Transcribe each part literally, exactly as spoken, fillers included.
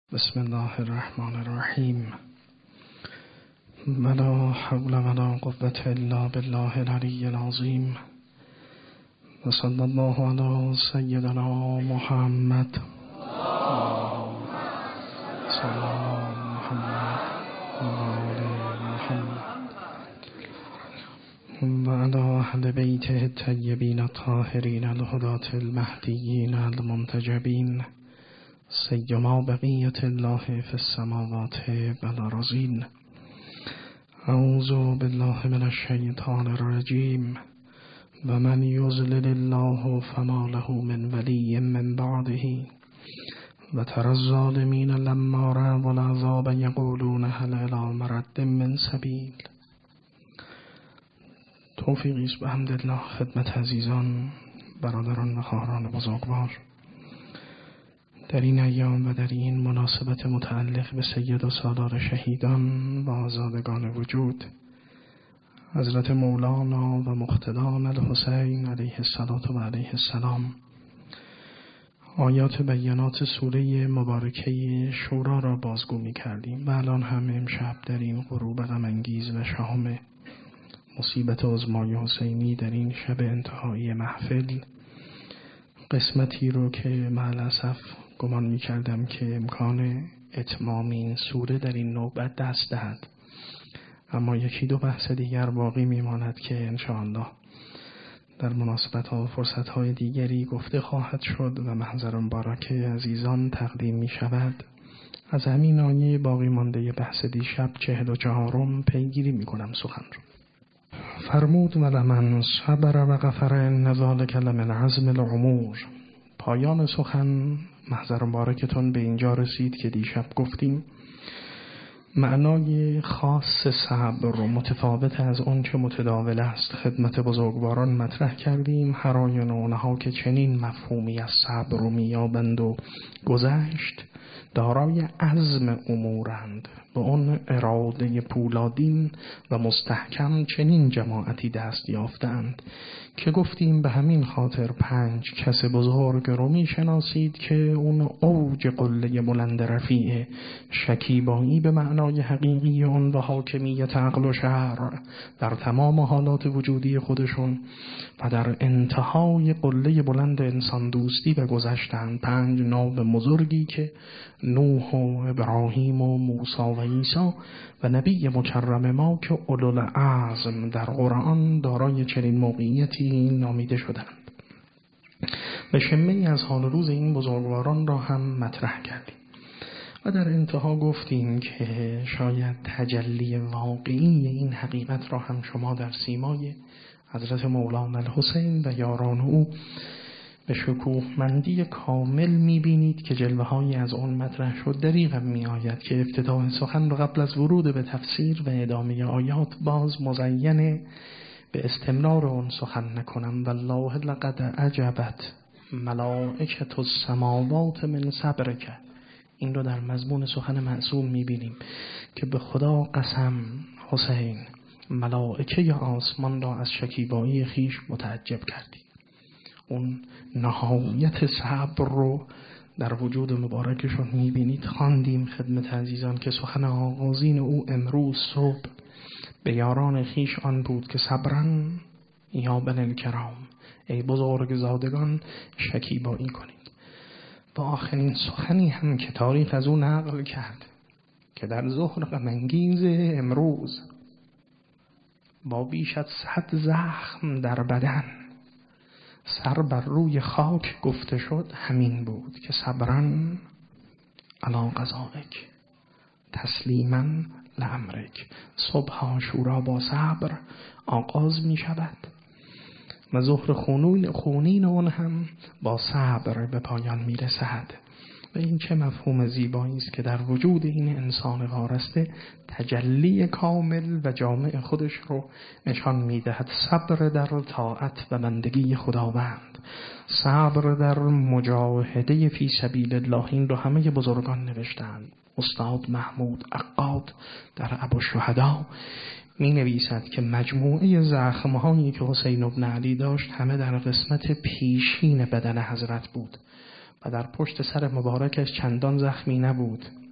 بسم الله الرحمن الرحیم. ولا حول ولا قوة الا بالله العلی العظیم. و صلی الله علی سیدنا محمد صلی الله محمد و آل محمد و علی اهل بیته الطیبین الطاهرین الهداة المهدیین المنتجبین سیما بقیت الله فی السماوات والارضین. اعوذ بالله من الشیطان الرجیم. و من یضلل الله فما له من ولی من بعده و تری الظالمین لما رأوا العذاب یقولون هل الی مرد من سبیل. توفیقی است بحمدالله خدمت عزیزان، برادران و خواهران بزرگوار. در این ایام و در این مناسبت متعلق به سید و سالار شهیدان و آزادگان وجود، حضرت مولانا و مقتدان الحسین علیه الصلاة و علیه السلام، آیات بیانات سوره مبارکه شورا را بازگو می کردیم و الان هم امشب در این غروب غم انگیز و شام مصیبت عظمای حسینی در این شب انتهایی محفل، قسمتی رو که معلاسف گمان می کردم که امکان اتمام این سوره در این نوبت دست دهد، اما یکی دو بحث دیگر باقی می ماند که انشاءالله در مناسبت ها و فرصت های دیگری گفته خواهد شد و محضر مبارک عزیزان تقدیم می شود. از همین آیه باقی مانده بحث دیشب چهل و چهارم پیگیری می کنم سخن رو. فرمود و لمن صبر و غفر ان ذلک لمن عزم الامور. پایان سخن محضر مبارکتون به اینجا رسید که دیشب گفتیم معنای خاص صبر و متفاوت از اون چه متداول است خدمت بزرگواران مطرح کردیم. هرایان اونها که چنین مفهومی از صبر رو میابند و گذشت دارای عزم امورند، به اون اراده پولادین و مستحکم چنین جماعتی دست یافتند که گفتیم به همین خاطر پنج کس بزرگ رو می شناسید که اون اوج قله بلند رفیع شکیبایی به معنای حقیقی اون و حاکمیت عقل و شرع در تمام حالات وجودی خودشون و در انتهای قله بلند انسان دوستی و گذشتند. پنج نام بزرگی که نوح و ابراهیم و موسی و عیسی و نبی مکرم ما که اولوالعزم در قرآن دارای چنین موقعیتی نامیده شدند. به شمه از حال روز این بزرگواران را هم مطرح کردیم و در انتها گفتیم که شاید تجلی واقعی این حقیقت را هم شما در سیمای حضرت مولانا الحسین و یاران او به شکوهمندی کامل میبینید که جلوه هایی از اون مطرح شد. دریغم می آید که افتتاح سخن را قبل از ورود به تفسیر و ادامه آیات باز مزینه به استمرار اون سخن نکنم. والله لقد عجبت ملائکة السماوات من صبرک. این رو در مضمون سخن معصوم میبینیم که به خدا قسم حسین ملائکه آسمان را از شکیبایی خیش متعجب کردی. اون نهایت صبر رو در وجود مبارکشون میبینید. خواندیم خدمت عزیزان که سخن آغازین او امروز صبح به یاران خیش آن بود که صبرن یا بنی الکرام، ای بزرگ زادگان شکیبایی کنید. و آخرین سخنی هم که تاریخ از اون نقل کرد که در ظهر غم انگیز امروز با بیش از صد زخم در بدن سر بر روی خاک گفته شد همین بود که صبرن علی قضائک تسلیما لامرک. صبح عاشورا با صبر آغاز می شود و ظهر خونین خونین اون هم با صبر به پایان می رسد. و این چه مفهوم زیبایی است که در وجود این انسان وارسته تجلی کامل و جامع خودش رو نشان میدهد. صبر در طاعت و بندگی خداوند، صبر در مجاهده فی سبیل الله. این رو همه بزرگان نوشتند. استاد محمود عقاد در ابوالشهدا می نویسد که مجموعه زخم‌هایی که حسین بن علی داشت همه در قسمت پیشین بدن حضرت بود و در پشت سر مبارکش چندان زخمی نبود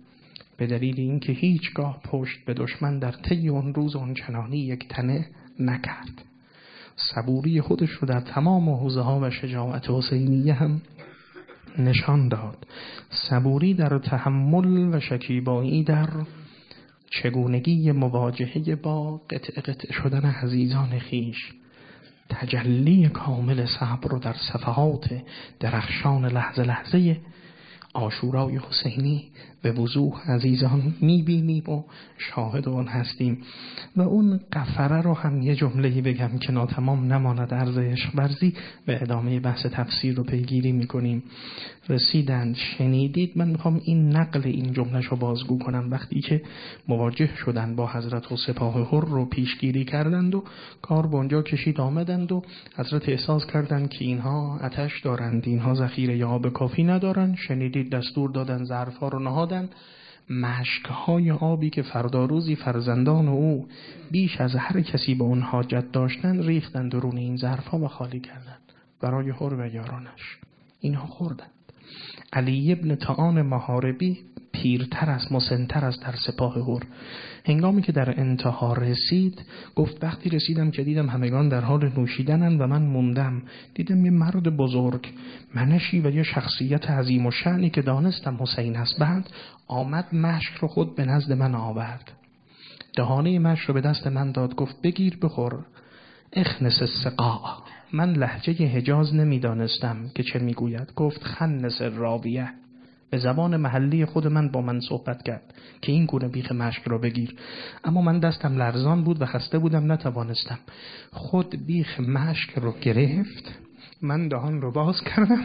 به دلیل اینکه هیچگاه پشت به دشمن در طی اون روز آنچنانی یک تنه نکرد. صبوری خودش رو در تمام حوزه ها و شجاعت حسینیه هم نشان داد. صبوری در تحمل و شکیبایی در چگونگی مواجهه با قطع قطع شدن عزیزان خیش. تجلی کامل صبر رو در صفحات درخشان لحظه لحظه عاشورای حسینی به وضوح عزیزان میبینیم و شاهد اون هستیم. و اون قفره رو هم یه جمله‌ای بگم که ناتمام نماند عرض عشق ورزی و ادامه بحث تفسیر رو پیگیری میکنیم. رسیدند شنیدید. من میخوام این نقل این جمله‌ش رو بازگو کنم. وقتی که مواجه شدن با حضرت و سپاه حر رو پیشگیری کردند و کار به اونجا کشید آمدند و حضرت احساس کردند که اینها آتش دارند، اینها ذخیره آب کافی ندارند، شنیدید دستور دادن ظرف‌ها رو نهادن، مشک‌های آبی که فردا روزی فرزندان او بیش از هر کسی به اون حاجت داشتن ریختند درون این ظرف‌ها و خالی کردند برای حر و یارانش. اینها خوردند. علی ابن طعان محاربی پیرتر از مسنتر از در سپاه حر، هنگامی که در انتها رسید گفت وقتی رسیدم که دیدم همگان در حال نوشیدنن و من موندم، دیدم یه مرد بزرگ منشی و یه شخصیت عظیم و شأنی که دانستم حسین است، بعد آمد مشک رو خود به نزد من آورد، دهانه مشک رو به دست من داد، گفت بگیر بخور. اخنس السقاء. من لهجه حجاز نمیدانستم که چه میگوید. گفت خنس الراویه. به زبان محلی خود من با من صحبت کرد که این گونه بیخ مشک را بگیر، اما من دستم لرزان بود و خسته بودم نتوانستم. خود بیخ مشک رو گرفت، من دهان رو باز کردم،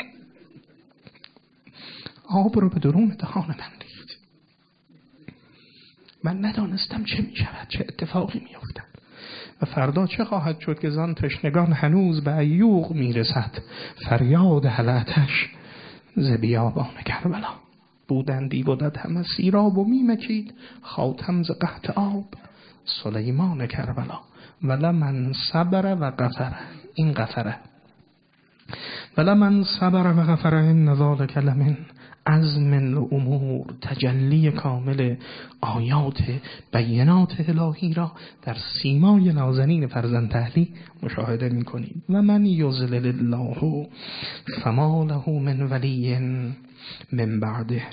آب رو به درون دهان من ریخت. من ندانستم چه می شود، چه اتفاقی می افتد و فردا چه خواهد شد که زان تشنگان هنوز به عیوق می رسد فریاد حلعتش ز بیابان کربلا. بودندی بودد همه سیراب و میمکید خاتم ز قحط آب سلیمان کربلا. ولمن صبر و غفر. این غفره ولمن صبر و غفر ان ذلک لمن عزم الامور. تجلی کامل آیات بینات الهی را در سیمای نازنین فرزند اهلی مشاهده می کنید. و من یضلل الله فما له من ولی من بعده.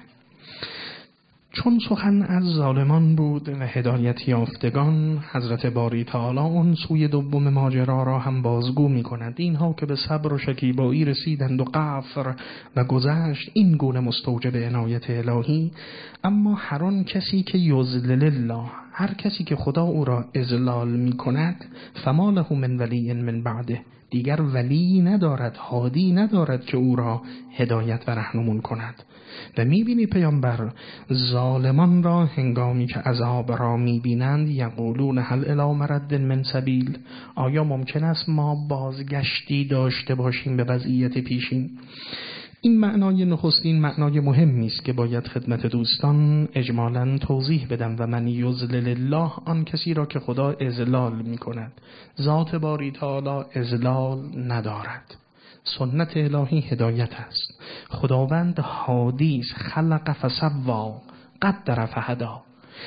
چون سخن از ظالمان بود و هدایت یافتگان، حضرت باری تعالی اون سوی دوم ماجرا را هم بازگو می کند. اینها که به صبر و شکیبایی رسیدند و غفر و گذشت، این گونه مستوجب عنایت الهی. اما هر آن کسی که یذلل الله، هر کسی که خدا او را اذلال می کند، فما له من ولی من بعده، دیگر ولی ندارد، هادی ندارد که او را هدایت و رهنمون کند. و میبینی پیامبر ظالمان را هنگامی که عذاب را میبینند یقولون هل الی مرد من سبیل. آیا ممکن است ما بازگشتی داشته باشیم به وضعیت پیشین؟ این معنای نخستین معنای مهمی است که باید خدمت دوستان اجمالاً توضیح بدم. و من یذلل الله، آن کسی را که خدا اذلال میکند. ذات باری تعالی اذلال ندارد. سنت الهی هدایت است. خداوند هادی است. خلق فسوا قدر فهدا.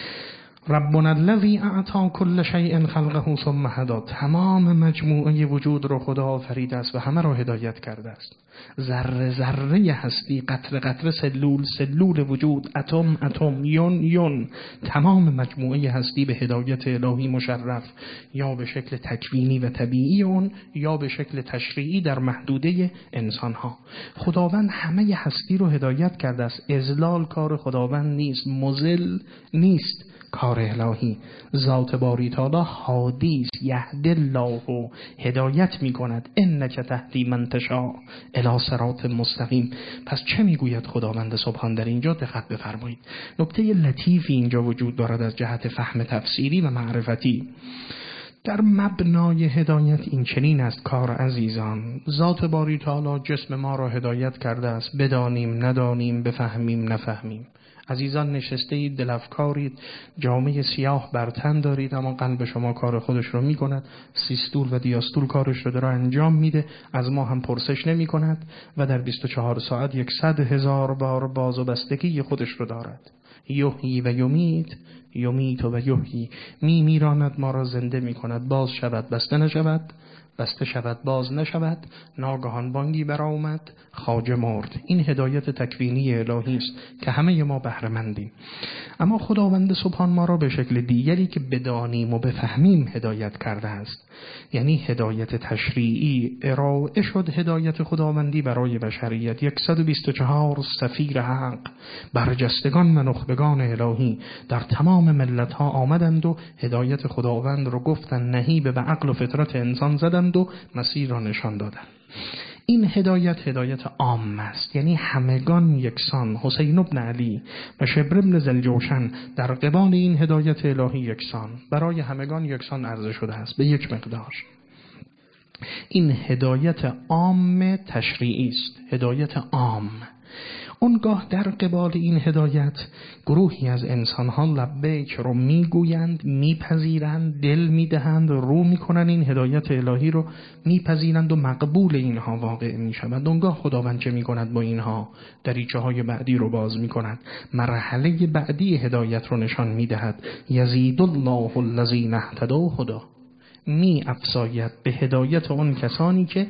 ربنا الذی اعطى كل شیء خلقه ثم هدا. تمام مجموعه وجود رو خدا آفریده است و همه را هدایت کرده است. ذره ذره هستی، قطره قطره، سلول سلول وجود، اتم اتم، یون یون، تمام مجموعه هستی به هدایت الهی مشرف، یا به شکل تکوینی و طبیعی اون، یا به شکل تشریعی در محدوده انسان ها. خداوند همه هستی رو هدایت کرده است. اذلال کار خداوند نیست، مذل نیست کار الهی. ذات باری تعالی هادی است. یهدی الله، هدایت می کند. انک تهدی من تشاء الی صراط مستقیم. پس چه میگوید خداوند سبحان در اینجا؟ دقت بفرمایید. نکته لطیفی اینجا وجود دارد از جهت فهم تفسیری و معرفتی. در مبنای هدایت این چنین است کار عزیزان. ذات باری تعالی جسم ما را هدایت کرده است، بدانیم ندانیم، بفهمیم نفهمیم. عزیزان نشسته اید، دلفکارید، جامعه سیاه بر تن دارید، اما قلب شما کار خودش رو می کند، سیستول و دیاستول کارش رو داره انجام میده، از ما هم پرسش نمی کند و در بیست و چهار ساعت یک صد هزار بار باز و بستگی خودش رو دارد. یحیی و یمیت، یمیت و یحیی، می میراند ما را زنده می کند، باز شود بسته نشود، بسته شود باز نشود، ناگهان بانگی برآمد خواجه مرد. این هدایت تکوینی الهی است که همه ما بهره مندیم. اما خداوند سبحان ما را به شکل دیگری که بدانیم و بفهمیم هدایت کرده است، یعنی هدایت تشریعی ارائه شد. هدایت خداوندی برای بشریت صد و بیست و چهار سفیر حق، برجستگان و نخبگان الهی در تمام ملت ها آمدند و هدایت خداوند رو گفتن، نهیب به عقل و فطرت انسان زدند و مسیر را نشان دادند. این هدایت هدایت عام است، یعنی همگان یکسان. حسین بن علی و شبر بن ذوالجوشن در قبال این هدایت الهی یکسان، برای همگان یکسان عرضه شده است به یک مقدار. این هدایت عام تشریعی است، هدایت عام. اونگاه در قبال این هدایت گروهی از انسان‌ها لبیک رو میگویند، میپذیرند، دل میدهند، رو میکنن، این هدایت الهی رو میپذیرند و مقبول اینها واقع میشوند. اونگاه خداوند چه میکند با اینها؟ دریچه های بعدی رو باز میکند، مرحله بعدی هدایت رو نشان میدهد. یزید الله الذین اهتدوا هدی، می افزاید به هدایت اون کسانی که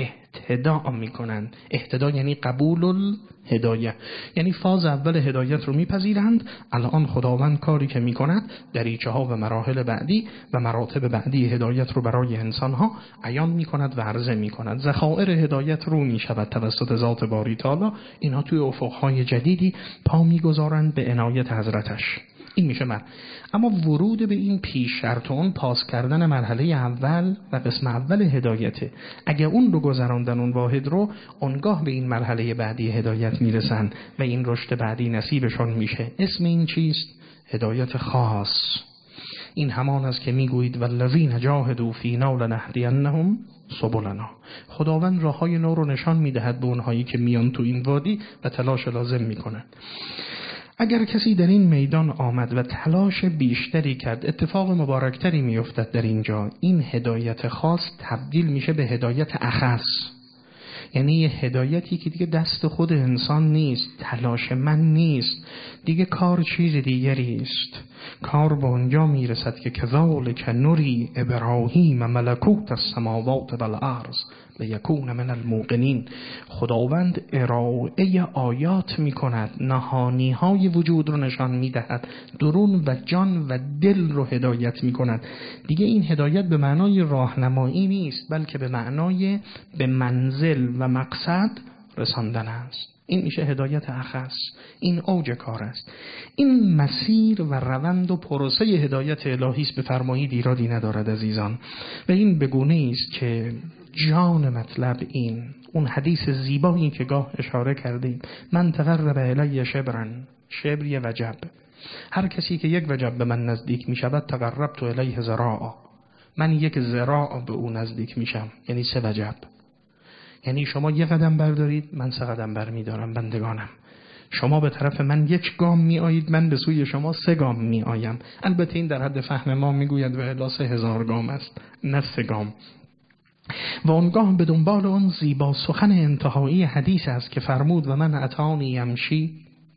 اهتدا میکنند. اهتدا یعنی قبول الهدایه، یعنی فاز اول هدایت رو میپذیرند. الان خداوند کاری که میکند دریچه ها و مراحل بعدی و مراتب بعدی هدایت رو برای انسان ها عیان میکند و عرضه میکند. ذخایر هدایت رو میشود توسط ذات باری تعالی. اینها توی افقهای جدیدی پا میگذارند به عنایت حضرتش. این میشه من. اما ورود به این پیش شرط اون پاس کردن مرحله اول و قسم اول هدایته. اگه اون رو گذراندن، اون واحد رو، اونگاه به این مرحله بعدی هدایت میرسن و این رشد بعدی نصیبشون میشه. اسم این چیست؟ هدایت خاص. این همان است که میگویید والذین جاهدوا فینا لنهدینهم سبلنا. خداوند راههای نو رو نشان میدهد به اونهایی که میان تو این وادی و تلاش لازم میکنن. اگر کسی در این میدان آمد و تلاش بیشتری کرد، اتفاق مبارکتری میافتد در اینجا. این هدایت خاص تبدیل میشه به هدایت اخص، یعنی یه هدایتی که دیگه دست خود انسان نیست، تلاش من نیست، دیگه کار چیز دیگری است. کار به اونجا میرسد که کذالک نری ابراهیم ملکوت السماوات والارض لیکون من الموقنین. خداوند ارائه آیات میکند، نهانی های وجود رو نشان میدهد، درون و جان و دل رو هدایت میکند. دیگه این هدایت به معنای راهنمایی نیست، بلکه به معنای به منزل و مقصد رساندن است. این میشه هدایت اخص. این اوج کار است. این مسیر و روند و پروسه هدایت الهی است، بفرمایید ایرادی ندارد عزیزان. و این بگونه است که جان مطلب این اون حدیث زیبایی که گاه اشاره کردیم، من تقرب الی شبرن، شبری وجب، هر کسی که یک وجب به من نزدیک می شود تقربت الیه ذراعا، من یک ذراع به او نزدیک میشم، یعنی سه وجب. یعنی شما یک قدم بردارید، من سه قدم برمیدارم بندگانم. شما به طرف من یک گام می آیید، من به سوی شما سه گام می آیم. البته این در حد فهم ما میگوید و الا سه هزار گام است، نه سه گام. و اونگاه به دنبال اون زیبا سخن انتهایی حدیث است که فرمود و من اتانی یمشی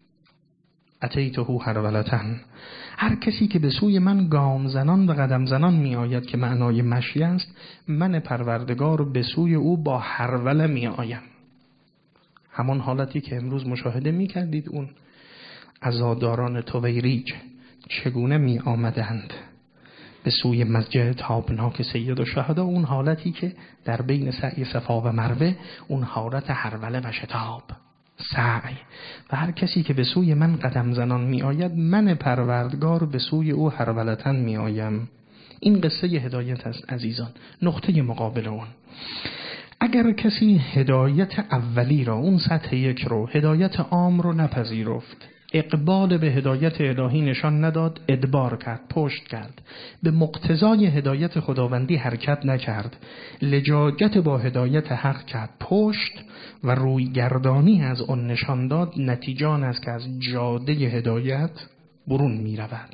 اتیته هرولتن. هر کسی که به سوی من گام زنان و قدم زنان می آید که معنای مشی است، من پروردگار به سوی او با هروله می آیم. همون حالتی که امروز مشاهده می کردید اون عزاداران تویریج چگونه می آمدند به سوی مسجد تابناک سید الشهدا، اون حالتی که در بین سعی صفا و مروه، اون حالت هروله و شتاب سعی. و هر کسی که به سوی من قدم زنان می آید، من پروردگار به سوی او هرولتن می آیم. این قصه هدایت است عزیزان. نقطه مقابل اون، اگر کسی هدایت اولی را، اون سطح یک رو، هدایت عام رو نپذیرفت، اقبال به هدایت الهی نشان نداد، ادبار کرد، پشت کرد، به مقتضای هدایت خداوندی حرکت نکرد، لجاجت با هدایت حق کرد، پشت و روی گردانی از آن نشان داد، نتیجه آن است که از جاده هدایت برون می رود،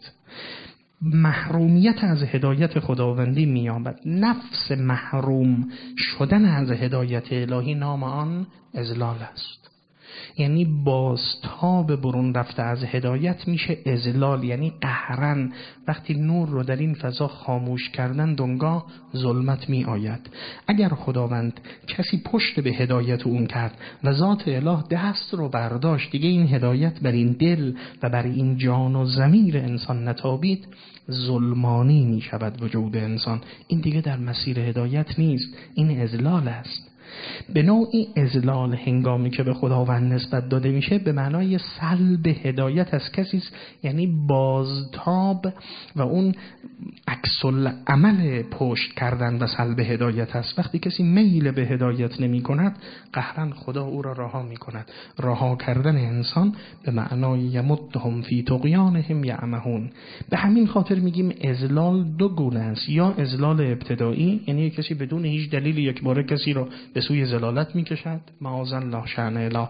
محرومیت از هدایت خداوندی می یابد. نفس محروم شدن از هدایت الهی نام آن اذلال است، یعنی بازتاب برون رفته از هدایت میشه اذلال، یعنی قهرن. وقتی نور رو در این فضا خاموش کردن دنگاه ظلمت می آید. اگر خداوند کسی پشت به هدایت اون کرد و ذات اله دست رو برداشت، دیگه این هدایت بر این دل و بر این جان و ضمیر انسان نتابید، ظلمانی می شود وجود انسان. این دیگه در مسیر هدایت نیست، این اذلال است. به نوعی اذلال هنگامی که به خداوند نسبت داده میشه به معنای سلب هدایت از کسی است، یعنی بازتاب و اون عکس العمل پشت کردن و سلب هدایت است. وقتی کسی میل به هدایت نمی کند، قهرن خدا او را رها می کند. رها کردن انسان به معنای یمدهم فی طغیانهم یعمهون. به همین خاطر میگیم اذلال دو گونه است، یا اذلال ابتدایی، یعنی کسی بدون هیچ دلیل یک باره کسی را به سوی ضلالت میکشد، معاذ الله شأن اله.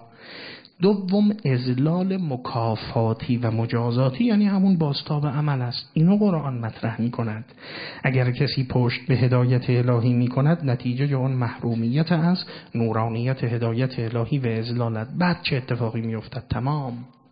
دوم اذلال مکافاتی و مجازاتی، یعنی همون بازتاب عمل است. اینو قرآن مطرح میکند. اگر کسی پشت به هدایت الهی میکند، نتیجه اون محرومیت از نورانیت هدایت الهی و اذلالت. بعد چه اتفاقی میافتد؟ تمام.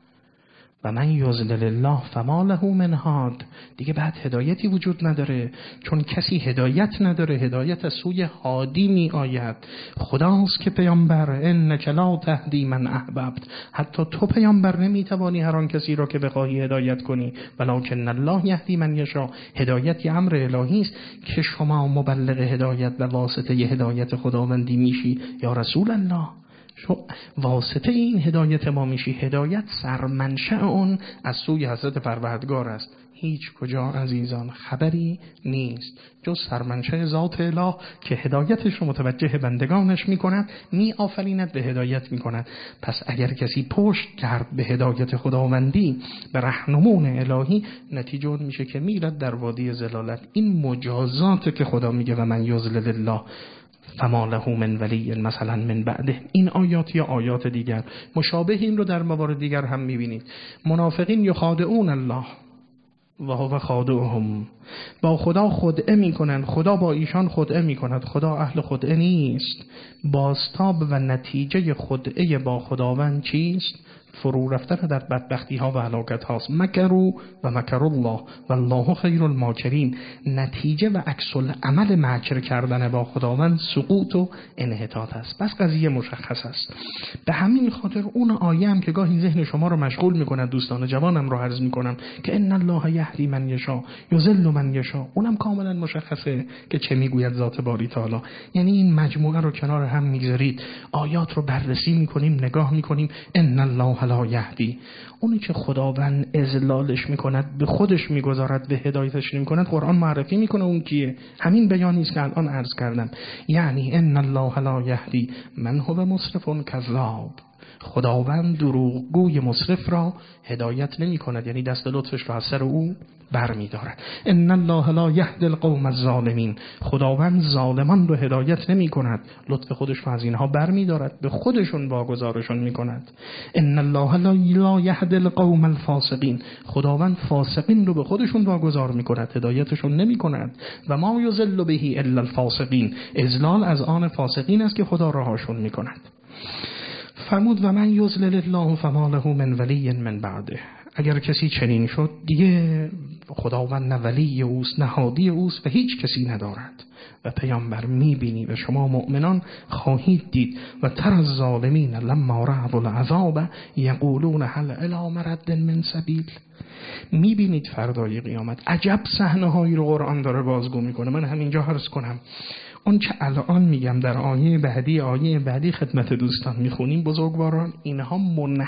و من یضلل الله فما له من هاد. دیگه بعد هدایتی وجود نداره، چون کسی هدایت نداره، هدایت از سوی هادی می آید. خداست که پیامبر انک لا تهدی من احببت، حتی تو پیامبر نمی توانی هر آن کسی را که بخواهی هدایت کنی، ولکن الله یهدی من یشاء. هدایت امر الهی است که شما مبلغ هدایت و واسطه هدایت خداوندی میشی. یا رسول الله، شو واسطه این هدایت ما میشی. هدایت سرمنشأ اون از سوی حضرت پروردگار است. هیچ کجا عزیزان خبری نیست جز سرمنشأ ذات اله که هدایتش رو متوجه بندگانش میکند، می آفریند، به هدایت میکند. پس اگر کسی پشت کرد به هدایت خداوندی، به رهنمون الهی، نتیجه اون میشه که میرد در وادی ضلالت. این مجازات که خدا میگه و من یضلل الله فما له من ولی مثلا من بعده. این آیات یا آیات دیگر مشابه این رو در موارد دیگر هم میبینید. منافقین یخادعون الله و هو خادعهم، با خدا خدعه میکنن، خدا با ایشان خدعه میکند. خدا اهل خدعه نیست. بازتاب و نتیجه خدعه با خداوند چیست؟ فرو رفتن در بدبختی ها و هلاکت هاست. مکروا و مکر الله والله خیر الماکرین. نتیجه و عکس العمل مکر کردن با خداوند سقوط و انحطاط است. بس قضیه مشخص است. به همین خاطر اون آیه هم که گاهی ذهن شما رو مشغول میکنه، دوستان جوانم رو عرض میکنم که ان الله یهدی من یشاء یضل من یشاء، اونم کاملا مشخصه که چه میگوید ذات باری تعالی. یعنی این مجموعه رو کنار هم میذارید، آیات رو بررسی میکنیم، نگاه میکنیم. ان الله لا یهدی، اونی که خداوند اذلالش میکند، به خودش میگذارد، به هدایتش نمیکند، قرآن معرفی میکنه اون کیه. همین بیانی است که الان عرض کردم. یعنی ان الله لا یهدی من هو مسرف کذاب. خداوند دروغگوی مسرف را هدایت نمی کند، یعنی دست لطفش را از سر او بر می دارد. ان الله لا یهدی القوم الظالمین. خداوند ظالمان رو هدایت نمی کند، لطف خودش را از اینها بر می دارد، به خودشون واگذارشون می کند. ان الله لا یهدی القوم الفاسقین. خداوند فاسقین رو به خودشون واگذار می کند، هدایتشون نمی کند. و ما یضل به الا الفاسقین. اضلال از آن فاسقین است که خدا رهاشون می کند. فرمود و من یضلل الله فما له من ولی من بعده. اگر کسی چنین شد، دیگه خداوند نه ولی اوست نه هادی اوست و هیچ کسی ندارد. و پیامبر میبینی و شما مؤمنان خواهید دید و تر از ظالمین لما رأوا العذاب یقولون هل الی مرد من سبیل. میبینید فردای قیامت عجب صحنه هایی رو قرآن داره بازگو میکنه. من همینجا عرض کنم اون چه الان میگم در آیه بعدی آیه بعدی خدمت دوستان میخونیم بزرگواران، اینها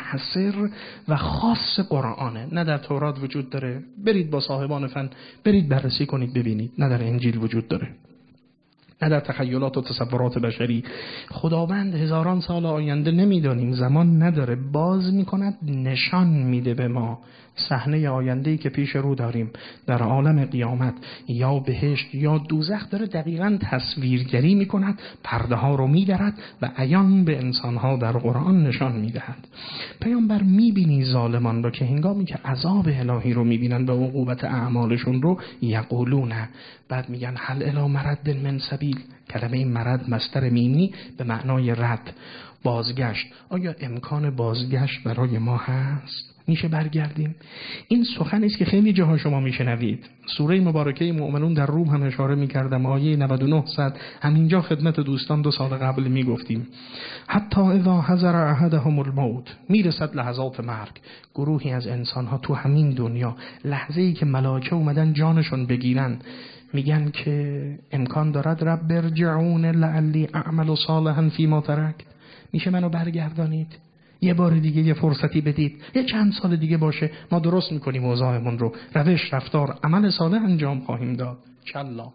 منحصر و خاص قرآنه، نه در تورات وجود داره. برید با صاحبان فن برید بررسی کنید ببینید، نه در انجیل وجود داره. نه در تخیلات و تصورات بشری. خداوند هزاران سال آینده نمیدانیم، زمان نداره، باز میکند، نشان میده به ما صحنه آینده‌ای که پیش رو داریم در عالم قیامت، یا بهشت یا دوزخ، داره دقیقاً تصویرگری میکند، پرده ها رو میدرد و عیان به انسانها در قرآن نشان میدهد. پیامبر میبینی ظالمان رو که هنگامی که عذاب الهی رو میبینن به عقوبت اعمالشون رو، یقولون، بعد میگن هل الی مرد من سبیل. کلمه مرد مصدر میمی به معنای رد، بازگشت. آیا امکان بازگشت برای ما هست؟ میشه برگردیم؟ این سخنی است که خیلی جاها شما میشنوید. سوره مبارکه مؤمنون در روم هم اشاره میکردم، آیه نود و نه صد، همینجا خدمت دوستان دو سال قبل میگفتیم حتی اذا حضر احدهم الموت، میرسد لحظات مرگ، گروهی از انسانها تو همین دنیا لحظه‌ای که ملائکه اومدن جانشون بگیرن، میگن که امکان دارد رب ارجعون لعلی اعمل صالحا فیما ترکت، میشه منو برگردانید، یه بار دیگه یه فرصتی بدید، یه چند سال دیگه باشه ما درست میکنیم اوضاعمون رو، روش، رفتار، عمل صالح انجام خواهیم داد. کلا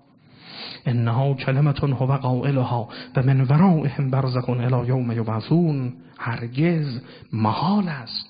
انها کلمتون هو قائلها و من ورائهم برزخ الی یوم یبعثون. هرگز محال است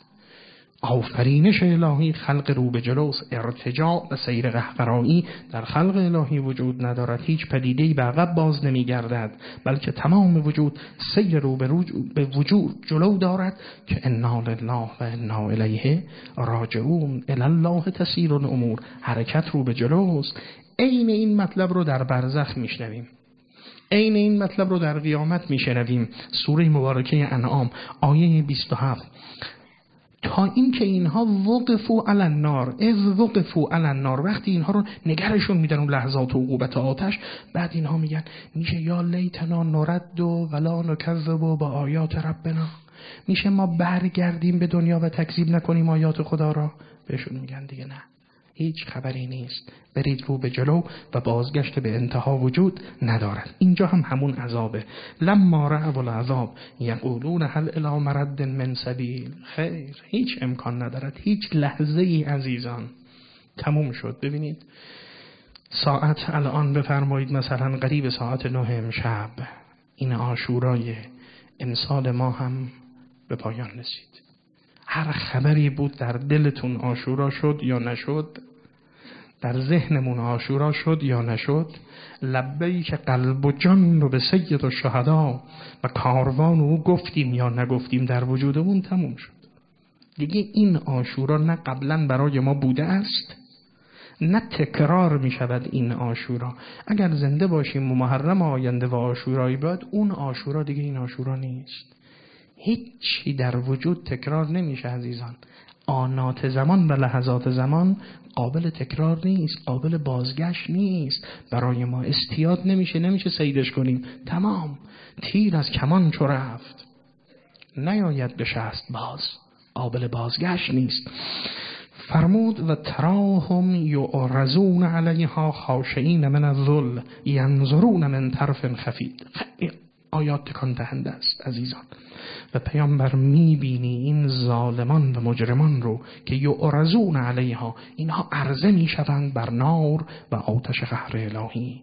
آفرینش الهی، خلق رو به جلوست، ارتجاع و سیر قهقرایی در خلق الهی وجود ندارد. هیچ پدیده‌ای به عقب باز نمی‌گردد، بلکه تمام وجود سیر رو به وجود جلو دارد که انا لله و انا الیه راجعون. الی الله تسیر الامور، حرکت رو به جلوست. عین این مطلب رو در برزخ میشنویم، عین این مطلب رو در قیامت میشنویم. سوره مبارکه انعام آیه بیست و هفت، تا این که اینها وقفوا علی النار، اذ وقفوا علی النار، وقتی اینها رو نگرشون میدن اون لحظات و عقوبت آتش، بعد اینها میگن میشه یا لیتنا نرد و ولا نکذب با آیات ربنا، میشه ما برگردیم به دنیا و تکذیب نکنیم آیات خدا را. بهشون میگن دیگه نه، هیچ خبری نیست، برید رو به جلو و بازگشت به انتها وجود ندارد. اینجا هم همون عذابه. لما رأوا العذاب یقولون هل الی مرد من سبیل. خیر، هیچ امکان ندارد، هیچ لحظه ای عزیزان تموم شد. ببینید ساعت الان بفرمایید مثلا قریب ساعت نه امشب، این عاشورای امسال ما هم به پایان رسید. هر خبری بود در دلتون عاشورا شد یا نشد، در ذهنمون عاشورا شد یا نشد، لبیک که قلب و جان رو به سید الشهدا و کاروان او گفتیم یا نگفتیم، در وجودمون تموم شد دیگه. این عاشورا نه قبلا برای ما بوده است، نه تکرار می شود این عاشورا. اگر زنده باشیم و محرم آینده و عاشورایی بعد، اون عاشورا دیگه این عاشورا نیست. هیچی در وجود تکرار نمیشه عزیزان. آنات زمان و لحظات زمان قابل تکرار نیست، قابل بازگشت نیست، برای ما استیاد نمیشه، نمیشه صیدش کنیم. تمام، تیر از کمان چو رفت نیاید به شست باز، قابل بازگشت نیست. فرمود و تراهم یعرضون علیها خاشعین من الذل ینظرون من طرف خفید. آیات تکان دهنده است عزیزان. و پیامبر میبینی این ظالمان و مجرمان رو که یعرضون علیها، اینها عرضه میشوند بر نار و آتش قهر الهی،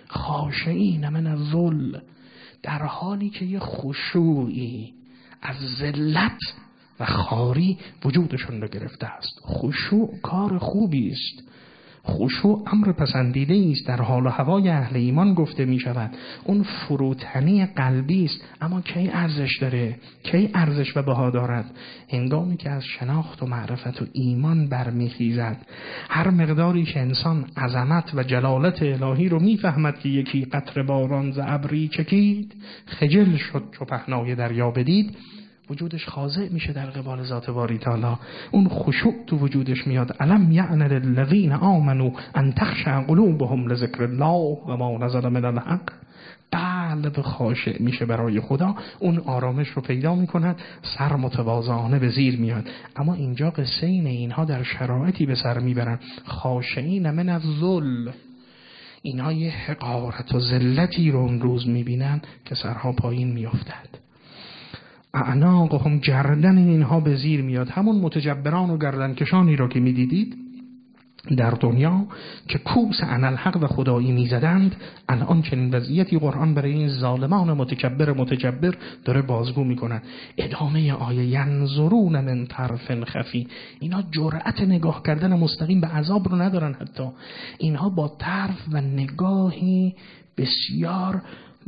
خاشعین من الذل، در حالی که یه خشوعی از ذلت و خاری وجودشون رو گرفته است. خشوع کار خوبی است، خشوع امر پسندیده است، در حال و هوای اهل ایمان گفته می شود. اون فروتنی قلبی است، اما کی ارزش داره؟ کی ارزش و بها دارد؟ هنگامی که از شناخت و معرفت و ایمان برمیخیزد. هر مقداری که انسان عظمت و جلالت الهی رو میفهمد که یکی قطره باران ز ابری چکید، خجل شد چو پهنای دریا بدید، وجودش خاضع میشه در قبال ذات باری تعالی. اون خشوع تو وجودش میاد. الم یعن للذین آمنوا ان تخشع قلوبهم لذکر الله و ما نزل من الحق. قلب خاشع میشه برای خدا، اون آرامش رو پیدا میکند، سر متواضعانه به زیر میاد. اما اینجا قصه اینه اینها در شرایطی به سر میبرن خاشعین من الذل، اینها یه حقارت و ذلتی رو اون روز میبینن که سرها پایین میافتد، اعناقهم، گردن اینها به زیر میاد. همون متجبران و گردن کشانی را که میدیدید در دنیا که کوس انالحق و خدایی میزدند، الان چنین وضعیتی قرآن برای این ظالمان متکبر متجبر داره بازگو میکنن. ادامه آیه ینظرون من طرف خفی، اینا جرأت نگاه کردن مستقیم به عذاب رو ندارن، حتی اینها با طرف و نگاهی بسیار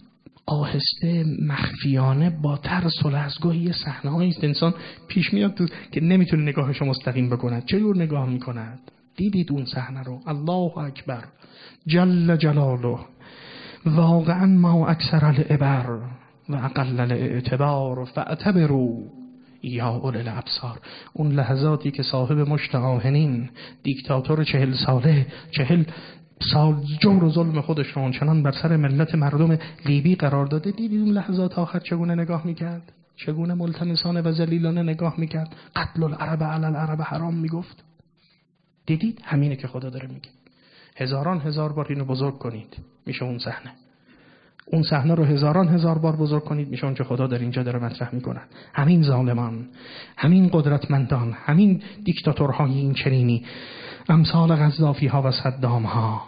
آهسته مخفیانه با ترس و لرزگاهی یه صحنه‌ای است انسان پیش میاد تو که نمیتونه نگاهشو مستقیم بکند. چجور نگاه میکند؟ دیدید اون صحنه رو؟ الله اکبر جل جلاله، واقعا ما اکثر العبر و اقل الاعتبار فاعتبروا یا اولی الابصار. اون لحظاتی که صاحب مشت آهنین، دیکتاتور چهل ساله، چهل سال جور و ظلم خودش رو آنچنان بر سر ملت مردم لیبی قرار داده، دیدید اون لحظات آخر چگونه نگاه میکرد؟ چگونه ملتمسانه و ذلیلانه نگاه میکرد؟ قتل العرب علی العرب حرام میگفت. دیدید؟ همینه که خدا داره میگه. هزاران هزار بار اینو بزرگ کنید میشه اون صحنه. اون صحنه رو هزاران هزار بار بزرگ کنید میشه اون که خدا در اینجا داره مطرح میکنن. همین ظالمان، همین قدرتمندان، همین دیکتاتورهای این چنینی امثال قذافی ها و صدام ها،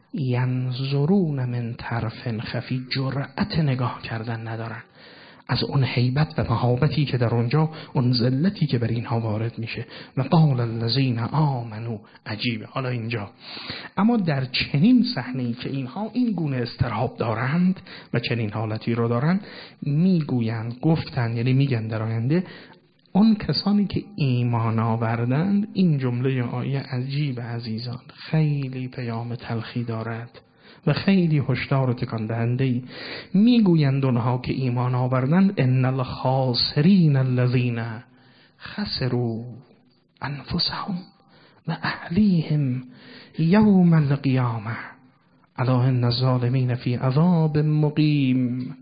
ینظرون من طرف خفی، جرأت نگاه کردن ندارن از اون هیبت و مهابتی که در اونجا، اون ذلتی که بر اینها وارد میشه. و قال الذین آمنوا، عجیبه حالا اینجا، اما در چنین صحنه‌ای که اینها این گونه استرهاب دارند و چنین حالتی رو دارند، میگویند، گفتن، یعنی میگن در آینده اون کسانی که ایمان آوردند. این جمله آیه عجیب عزیزان، خیلی پیام تلخی دارد و خیلی هشدار و تکان دهنده‌ای. میگویند اونها که ایمان آوردند ان الخاسرین الذین خسروا انفسهم و اهلیهم یوم القیامه الا ان الظالمین فی عذاب مقیم.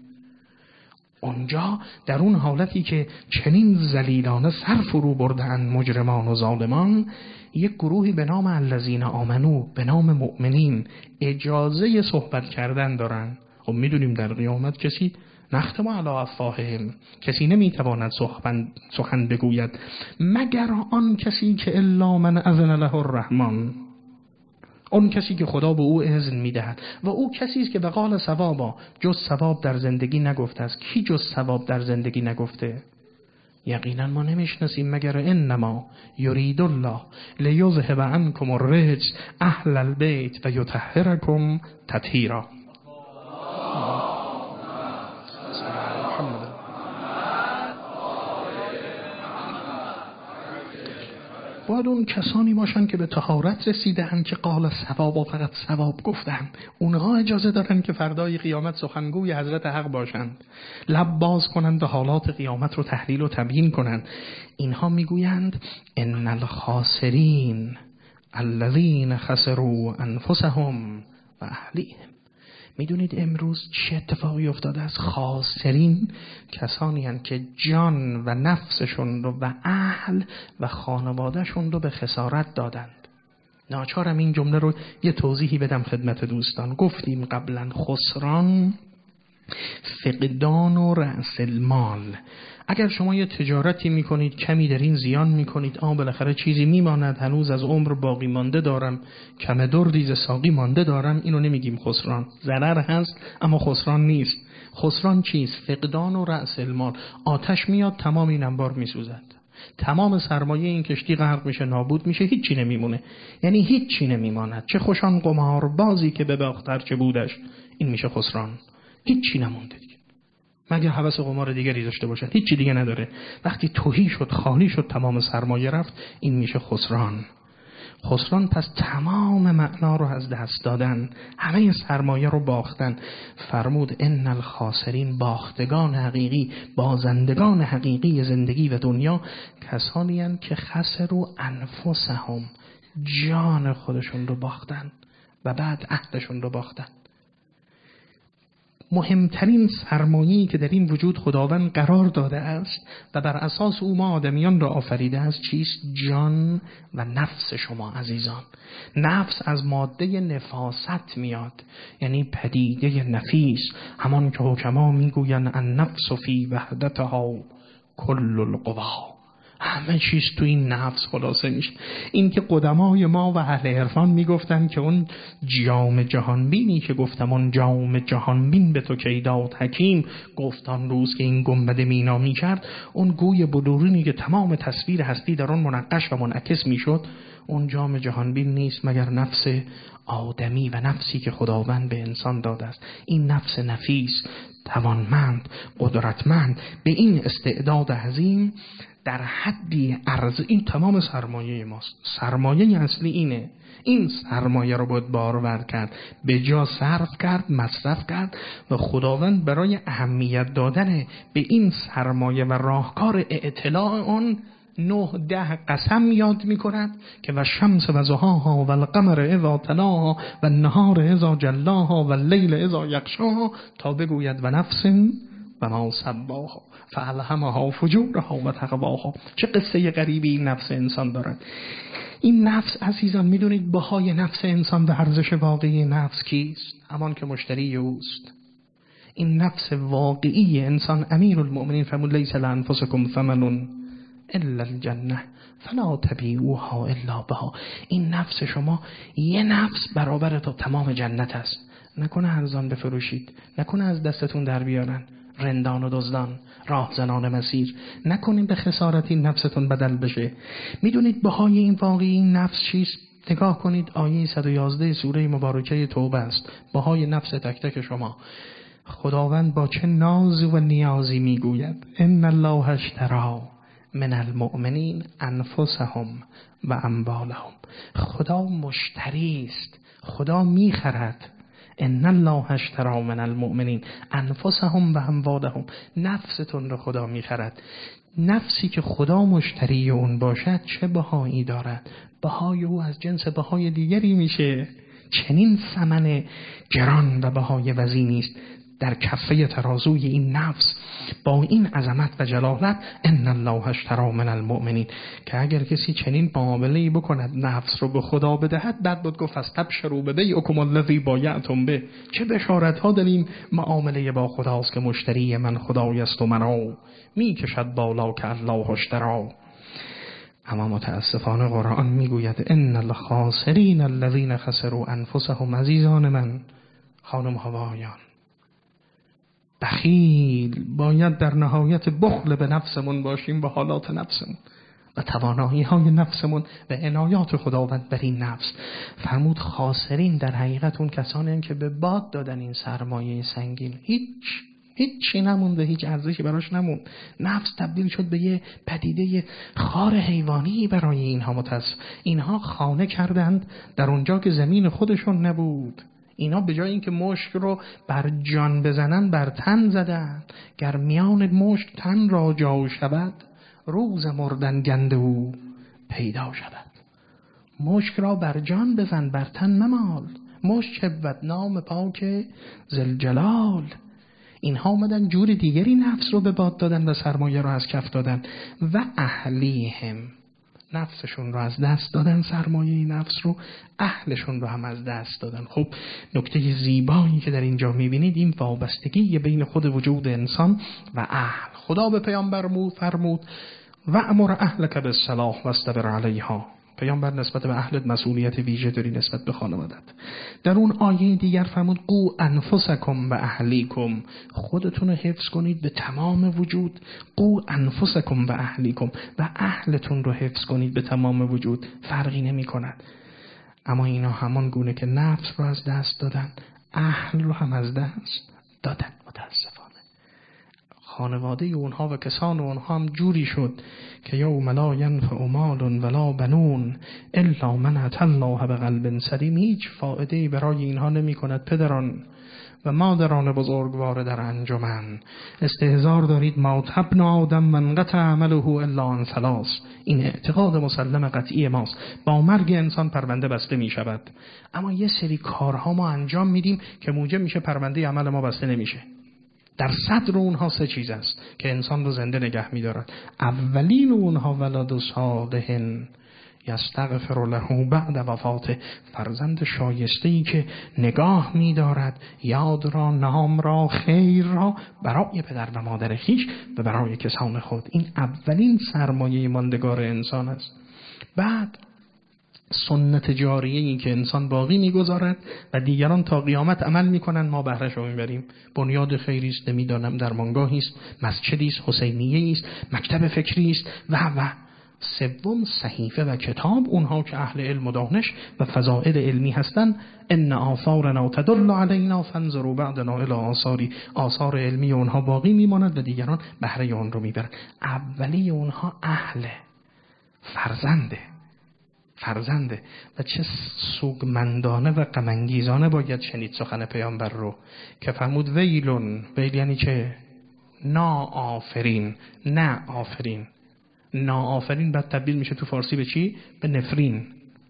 اونجا در اون حالتی که چنین ذلیلانه سر فرو بردن مجرمان و ظالمان، یک گروهی به نام الذین آمنو، به نام مؤمنین، اجازه صحبت کردن دارن. خب میدونیم در قیامت کسی نختم علی افواههم، کسی نمیتواند سخن سخن بگوید مگر آن کسی که الا من اذن له الرحمن، اون کسی که خدا به او اذن میدهد. و او کسی است که بقال ثوابا، جز ثواب در زندگی نگفته است. کی جز ثواب در زندگی نگفته؟ یقینا ما نمیشناسیم مگر انما یرید الله لیذهب عنکم الرجس اهل البیت و یطهرکم تطهیرا. باید اون کسانی باشن که به طهارت رسیدن که قال ثواب و فقط ثواب گفتن. اونها اجازه دارن که فردای قیامت سخنگوی حضرت حق باشند، لب باز کنند و حالات قیامت رو تحلیل و تبیین کنند. اینها میگویند ان الخاسرین الذین خسروا انفسهم و اهلیهم. میدونید امروز چه اتفاقی افتاده است؟ خاسرین کسانی هستند که جان و نفسشون رو و اهل و خانوادهشون رو به خسارت دادند. ناچارم این جمله رو یه توضیحی بدم خدمت دوستان. گفتیم قبلا خسران فقدان و رأس المال. اگر شما یه تجارتی میکنید، کمی در این زیان میکنید، آه بالاخره چیزی میماند، هنوز از عمر باقی مانده دارم، کم دردی ز ساقی مانده دارم، اینو نمیگیم خسران. ضرر هست اما خسران نیست. خسران چیست؟ فقدان و رأس المال. آتش میاد تمام این انبار میسوزد، تمام سرمایه این کشتی غرق میشه، نابود میشه، هیچی نمیمونه. یعنی هیچی نمیماند. چه خوشان قمار بازی که به باختر چه بودش. این میشه خسران. هیچی نمونده دیگه، مگه هوس قمار دیگری داشته باشد، هیچی دیگه نداره. وقتی تهی شد، خالی شد، تمام سرمایه رفت، این میشه خسران. خسران پس تمام معنا رو از دست دادن، همه سرمایه رو باختن. فرمود ان الخاسرین، باختگان حقیقی، بازندگان حقیقی زندگی و دنیا کسانی هستند که خسروا انفسهم، جان خودشون رو باختن و بعد عهدشون رو باختن. مهمترین سرمایه‌ای که در این وجود خداوند قرار داده است و بر اساس او ما آدمیان را آفریده است چیست؟ جان و نفس شما عزیزان. نفس از ماده نفاست میاد، یعنی پدیده نفیس، همان که حکما میگویند النفس فی وحدتها کل القوا. همه چیز تو این نفس خلاصه میشه. این که قدمای ما و اهل عرفان میگفتن که اون جام جهان بینی که گفتم اون جام جهان بین به تو کی داد حکیم، گفتان روز که این گنبد مینا میکرد، اون گوی بلورینی که تمام تصویر هستی در اون منقش و منعکس میشد، اون جام جهان بین نیست مگر نفس آدمی و نفسی که خداوند به انسان داده است. این نفس نفیس، توانمند، قدرتمند، به این استعداد عظیم در حدی ارز، این تمام سرمایه ماست. سرمایه اصلی اینه. این سرمایه رو باید بارور کرد، به جا صرف کرد، مصرف کرد و خداوند برای اهمیت دادن به این سرمایه و راهکار اطلاع آن نه ده قسم یاد می کند که و شمس و ضحاها و القمر اذا تلاها و النهار اذا جلاها و اللیل اذا یغشاها، تا بگوید و نفس و ما سواها فالهمها فجورها و تقواها. چه قصه غریبی این نفس انسان دارد. این نفس عزیزان میدونید بهای نفس انسان و ارزش واقعی نفس کیست؟ همان که مشتری اوست. این نفس واقعی انسان، امیرالمؤمنین فرمود لیس لانفسکم ثمن الا الجنه فلا تبیعوها الا بها. این نفس شما یه نفس برابر تا تمام جنت است. نکنه ارزان بفروشید، نکنه از دستتون در بیارن رندان و دزدان، راهزنان مسیر، نکنید به خسارت این نفستون بدل بشه. میدونید بهای این واقعی این نفس چیست؟ نگاه کنید آیه صد و یازده سوره مبارکه توبه است. بهای نفس تک تک شما. خداوند با چه ناز و نیازی میگوید ان الله اشتری من المؤمنین انفسهم و اموالهم. خدا مشتری است، خدا میخرد. ان الله اشتری من المؤمنین انفسهم و اموالهم. نفستون رو خدا میخرد. نفسی که خدا مشتری اون باشد چه بهایی دارد؟ بهای او از جنس بهای دیگری میشه. چنین ثمن گران و بهای وزینی است در کفه ترازوی این نفس با این عظمت و جلالت. ان الله اشتری من المؤمنین، که اگر کسی چنین معامله‌ای بکند نفس رو به خدا بدهد، بعد بود گفت فاستبشروا ببیعکم الذی بایعتم به. چه بشارت ها در این معامله با خداست که مشتری من خدای است و مرا می کشد بالا که الله اشتری. اما متاسفانه قرآن میگوید ان الخاسرین الذین خسروا انفسهم. عزیزان من، خانم ها و آقایان، بخیل باید در نهایت بخل به نفسمون باشیم، به حالات نفسمون و توانایی های نفسمون و عنایات خداوند بر این نفس. فرمود خاسرین در حقیقت اون کسانی هستند که به باد دادن این سرمایه سنگین، هیچ هیچی نمونده، هیچ ارزشی براش نموند. نفس تبدیل شد به یه پدیده خار حیوانی برای اینها. متاسف اینها خانه کردند در اونجا که زمین خودشون نبود. اینا به جای اینکه مشک رو بر جان بزنن بر تن زدن. گر میان مشک تن را جا شود، روز مردن گنده او پیدا شود. مشک را بر جان بزن بر تن ممال، مشک بود نام پاک ذوالجلال. اینها آمدن جور دیگری نفس رو به باد دادن و سرمایه رو از کف دادن. و اهلیهم، نفسشون رو از دست دادن، سرمایه نفس رو، اهلشون رو هم از دست دادن. خب نکته زیبایی که در اینجا میبینید این وابستگی بین خود وجود انسان و اهل. خدا به پیامبر فرمود و امر اهلک بالصلاح واصطبر علیها. پیامبر نسبت به اهلت مسئولیت ویژه داری نسبت به خانوادت. در اون آیه دیگر فرمود قو انفسکم و اهلیکم. خودتون رو حفظ کنید به تمام وجود. قو انفسکم و اهلیکم، و اهلتون رو حفظ کنید به تمام وجود. فرقی نمی کند. اما اینا همان گونه که نفس رو از دست دادن، اهل رو هم از دست دادن. متاسفانه خانواده اونها و کسان اونها هم جوری شد که یوم لا ینفع مال ولا بنون الا من اتى الله بقلب سلیم. هیچ فایده‌ای برای اینها نمی کند پدران و مادران بزرگوار در انجمن. استهزار دارید ما تبن آدم من قطع عمله الا عن ثلاث. این اعتقاد مسلم قطعی ماست. با مرگ انسان پرونده بسته می شود، اما یه سری کارها ما انجام میدیم که موجب میشه پرونده عمل ما بسته نمیشه. در صدر اونها سه چیز است که انسان رو زنده نگه می‌دارد. اولین اونها ولد صالح یستغفر له بعد وفاته، فرزند شایسته‌ای که نگاه می‌دارد یاد را، نام را، خیر را برای پدر و مادر خویش و برای کسان خود. این اولین سرمایه ماندگار انسان است. بعد سنت جاریه‌ای که انسان باقی می‌گذارد و دیگران تا قیامت عمل می‌کنند، ما بهره‌اش رو می‌بریم. بنیاد خیری است، نمی‌دانم درمانگاهی است، مسجدی است، حسینیه‌ای است، مکتب فکری است و و سوم صحیفه و کتاب، اونها که اهل علم و دانش و فضائل علمی هستند. ان آثارنا تدل علینا فانظروا بعدنا الی آثاری، آثار علمی اونها باقی میماند و دیگران بهره اون رو میبرن. اولی اونها اهل فرزنده فرزنده و چه سوگمندانه و غم انگیزانه باید شنید سخن پیامبر رو که فرمود ویلون، ویل یعنی چه؟ نا آفرین، نه آفرین. ناآفرین بعد تبدیل میشه تو فارسی به چی؟ به نفرین.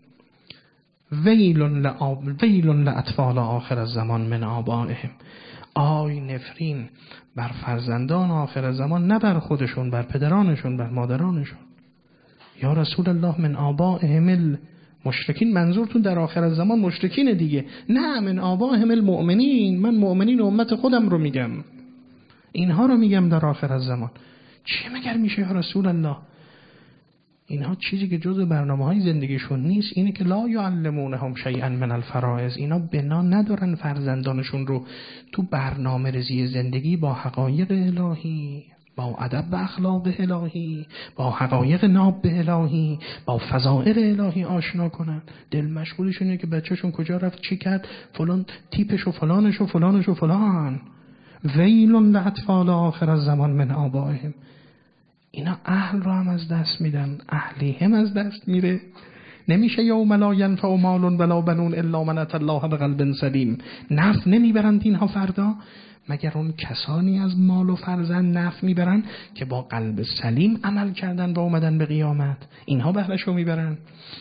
ویلون لآب ویلون لاطفال آخر الزمان من آبائهم، آی نفرین بر فرزندان آخر الزمان، نه بر خودشون، بر پدرانشون، بر مادرانشون. یا رسول الله من آبائهم المشرکین، منظورتون در آخر الزمان مشرکین دیگه؟ نه، من آبائهم المؤمنین، من مؤمنین امت خودم رو میگم، اینها رو میگم در آخر الزمان. چی مگر میشه یا رسول الله؟ اینها چیزی که جزء برنامه‌های زندگیشون نیست، اینه که لا یعلمونهم شیئا من الفرائض، اینا بنا ندارن فرزندانشون رو تو برنامه ریزی زندگی با حقایق الهی، با ادب و اخلاق الهی، با حقایق ناب الهی، با فضائل الهی آشنا کنن. دل مشغولشونه که بچه‌شون کجا رفت، چی کرد، فلان تیپش و فلانش و فلانش و فلان. ویل لاطفال آخر الزمان من آبائهم، اینا اهل رو هم از دست میدن، اهلی هم از دست میره. نمیشه یوم لا ینفع مال ولا بنون الا من اتى الله بقلب سلیم، نفع نمیبرند اینها فردا مگر اون کسانی از مال و فرزند نفع میبرن که با قلب سلیم عمل کردن و اومدن به قیامت، اینها بهره‌اش رو میبرن.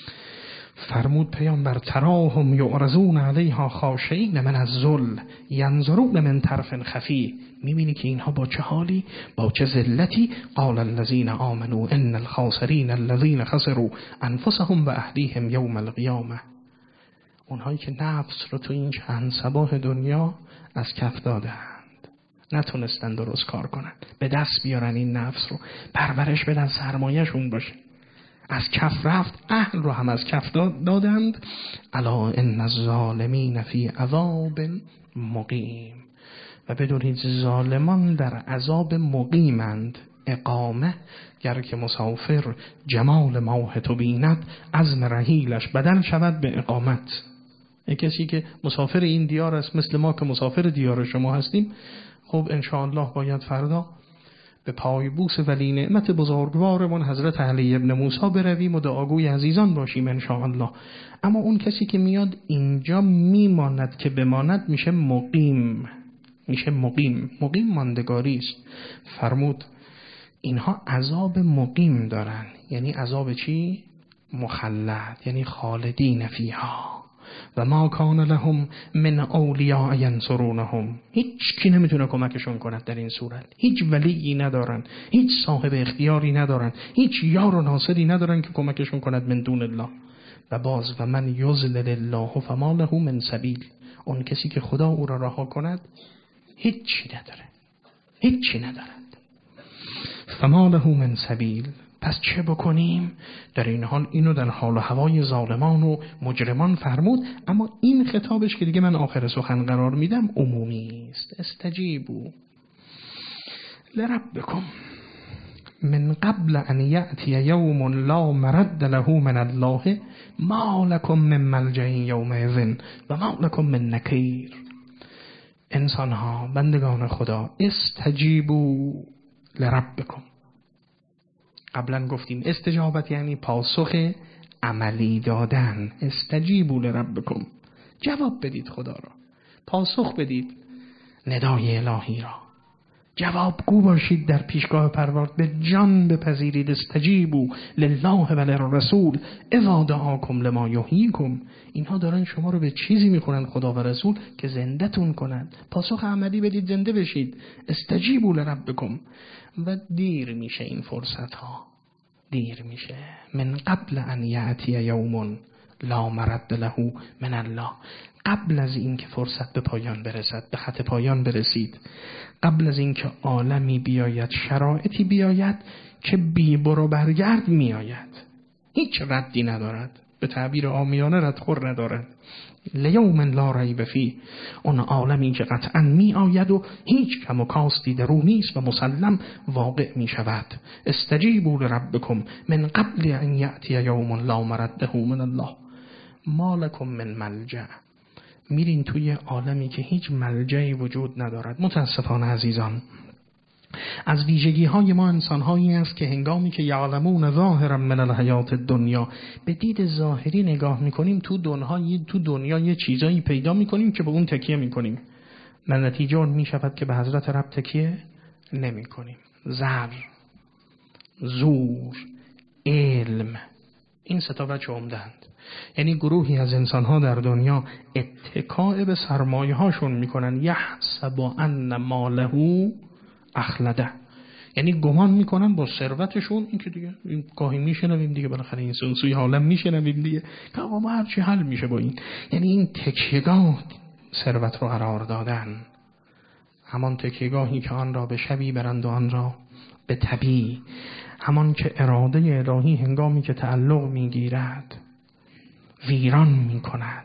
فرمود پیامبر تراهم یعرضون علیها خاشعین من الذل ینظرون من طرف خفی، میبینی که اینها با چه حالی، با چه ذلتی. قال الذین آمنوا ان الخاسرین الذین خسروا انفسهم و اهلیهم یوم القیامه، اونهایی که نفس رو تو این چند صباح دنیا از کف دادند، نتونستن درست کار کنن، به دست بیارن این نفس رو، پرورش بدن، سرمایه‌شون باشه، از کف رفت، اهل رو هم از کف دادند. الا ان الظالمین فی عذاب مقیم، و بدونید ظالمان در عذاب مقیمند. اقامه، گر که مسافر جمال ماه تو بیند، عزم رحیلش بدل شود به اقامت. یک کسی که مسافر این دیار است، مثل ما که مسافر دیار شما هستیم، خب انشاءالله باید فردا به پایبوس ولی نعمت بزرگوارمون حضرت علی ابن موسی برویم و دعاگوی عزیزان باشیم انشاءالله. اما اون کسی که میاد اینجا میماند که بماند میشه مقیم، میشه مقیم. مقیم ماندگاری است. فرمود اینها عذاب مقیم دارن، یعنی عذاب چی؟ مخلد، یعنی خالدین فیها و ما کان لهم من اولیاء ینصرونهم، هیچ کی نمیتونه کمکشون کند در این صورت، هیچ ولیی ندارن، هیچ صاحب اختیاری ندارن، هیچ یار و ناصری ندارن که کمکشون کند من دون الله. و باز و من یضلل الله فما له من سبیل، اون کسی که خدا او را رها کند هیچی نداره، هیچی ندارد. فما له من سبیل، پس چه بکنیم؟ در این حال اینو در حال و هوای ظالمان و مجرمان فرمود. اما این خطابش که دیگه من آخر سخن قرار میدم عمومی است. استجیبوا لربکم من قبل ان یأتی یوم لا مرد له من الله ما لکم من ملجأ یومئذ و ما لکم من نکیر. انسان ها، بندگان خدا، استجیبوا لربکم. قبلا گفتیم استجابت یعنی پاسخ عملی دادن. استجیبوا لربکم، جواب بدید خدا را، پاسخ بدید ندای الهی را، جوابگو باشید در پیشگاه پروردگار، به جان بپذیرید. استجیبوا لله و للرسول اذا دعاکم لما یحییکم. اینها دارن شما رو به چیزی میخونن، خدا و رسول، که زنده‌تون کنند. پاسخ عملی بدید، زنده بشید. استجیبوا لربکم. و دیر میشه این فرصت ها، دیر میشه. من قبل ان یأتی یوم لا مرد له من الله، قبل از این که فرصت به پایان برسد، به خط پایان برسید، قبل از این که عالمی بیاید، شرایطی بیاید که بی برو برگرد میآید، هیچ ردی ندارد، به تعبیر عامیانه ردخور ندارد. لیوم لا ریب فیه، اون عالمی که قطعا می آید و هیچ کم و کاستی در او نیست و مسلم واقع می شود. استجیبوا لربکم من قبل ان یأتی یوم لا مرد له من الله ما لکم من ملجأ. میرین توی عالمی که هیچ ملجأی وجود ندارد. متاسفانه عزیزان، از ویژگی های ما انسان هایی است که هنگامی که یعلمون ظاهرا من الحیات الدنیا، به دید ظاهری نگاه میکنیم، تو دنیا تو دنیا یه چیزایی پیدا میکنیم که به اون تکیه میکنیم، و نتیجه اون میشود که به حضرت رب تکیه نمیکنیم. زر، زور، علم، این سه تا بچه عمدند. یعنی گروهی از انسان‌ها در دنیا اتکاء به سرمایه هاشون میکنن. یحسب ان ماله اخلده، یعنی گمان میکنن با ثروتشون، این که دیگه گاهی میشنویم دیگه، بالاخره این سوی عالم میشنویم دیگه که ما هر چی حل میشه با این، یعنی این تکیهگاه ثروت رو قرار دادن، همان تکیهگاهی که آن را به شبی برند و آن را به تبی، همان که اراده الهی هنگامی که تعلق میگیرد ویران میکند،